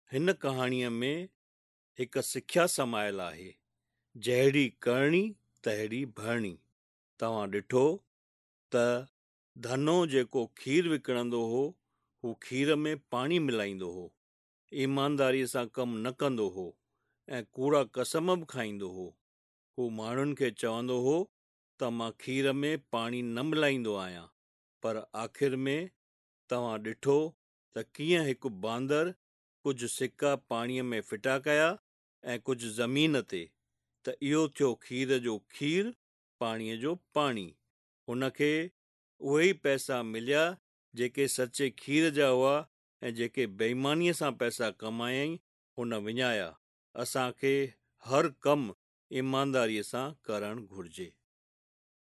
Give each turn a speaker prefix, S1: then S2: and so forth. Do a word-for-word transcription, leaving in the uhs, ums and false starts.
S1: हिन कहाणीअ में हिकु सिख्या समायल आहे, जहिड़ी करणी तहिड़ी भरणी। तव्हां ॾिठो त धनो जेको खीर विकिणंदो हो, हू खीर में पाणी मिलाईंदो हो, ईमानदारीअ सां कमु न कंदो हो ऐं कूड़ा कसम बि खाईंदो हो। हू माण्हुनि खे चवंदो हो त मां खीर में पाणी न मिलाईंदो आहियां, पर आख़िर में तव्हां ॾिठो त कीअं हिकु बांदर कुझु सिक्का पाणीअ में फिटा कया ऐं कुझु ज़मीन ते, त इहो थियो खीर जो खीर, पाणीअ जो पाणी। हुनखे उहे ई पैसा मिलिया जेके सचे खीर जा हुआ ऐं जेके बेईमानीअ सां पैसा कमायईं हुन विञाया। असांखे हर कमु ईमानदारीअ सां करणु घुरिजे।